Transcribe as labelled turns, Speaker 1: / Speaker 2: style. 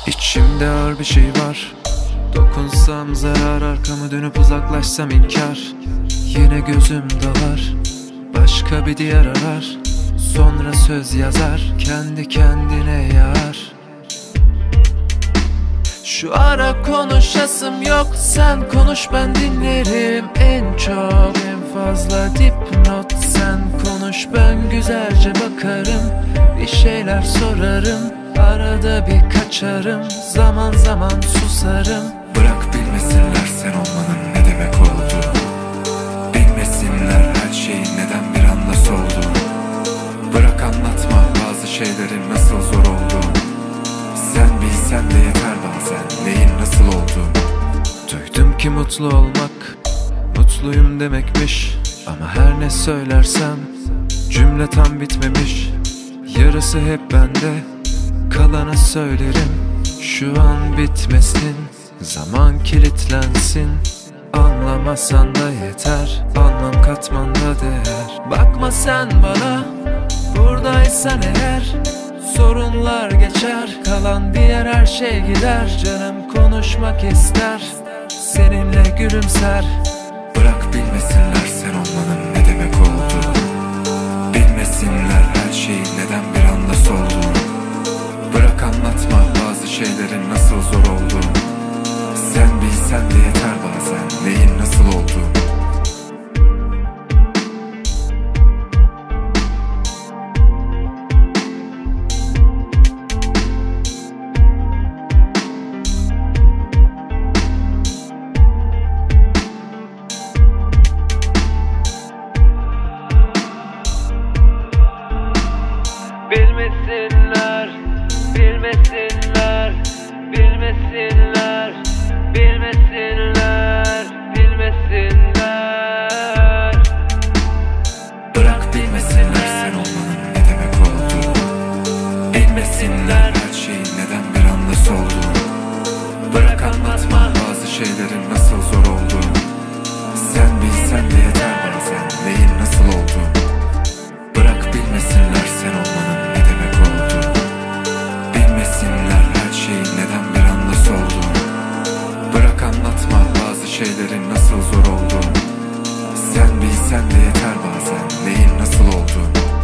Speaker 1: İçimde ağır bir şey var. Dokunsam zarar, arkamı dönüp uzaklaşsam inkar. Yine gözüm dalar, başka bir diyar arar. Sonra söz yazar, kendi kendine yar. Şu ara konuşasım yok, sen konuş ben dinlerim. En çok en fazla dipnot, sen konuş ben güzelce bakarım. Bir şeyler sorarım, arada bir kaçarım, zaman zaman susarım.
Speaker 2: Bırak bilmesinler sen olmanın ne demek olduğunu. Bilmesinler her şeyin neden bir anda solduğunu. Bırak anlatma bazı şeylerin nasıl zor olduğunu. Sen bilsen de yeter bazen neyin nasıl olduğunu.
Speaker 1: Duydum ki mutlu olmak mutluyum demekmiş. Ama her ne söylersem cümle tam bitmemiş. Yarısı hep bende, kalanı söylerim. Şu an bitmesin, zaman kilitlensin. Anlamasan da yeter, anlam katmanda değer. Bakma sen bana, buradaysan eğer. Sorunlar geçer, kalan diğer her şey gider. Canım konuşmak ister, seninle gülümser.
Speaker 2: Bırak bilmesinler sen olmanın ne demek olduğunu. Bilmesinler her şeyin neden bir anda solduğunu. Bırak anlatma bazı şeylerin nasıl zor olduğunu. Sen bilsen de yeter bazen neyin nasıl olduğunu.
Speaker 1: Bilmesinler, bilmesinler, bilmesinler, bilmesinler, bilmesinler.
Speaker 2: Bırak bilmesinler sen olmanın ne demek olduğunu. Bilmesinler her şeyin neden bir anda solduğunu. Bırak anlatma bazı şeylerin nasıl zor olduğunu. Sen bilsen de yeter bazen neyin nasıl olduğunu. Bırak bilmesinler sen olmanın ne demek olduğunu. Bilmesinler her şeyin neden bir anda solduğunu. Bırak anlatma bazı şeylerin nasıl zor olduğunu. Sen bilsen de yeter bazen neyin nasıl olduğunu.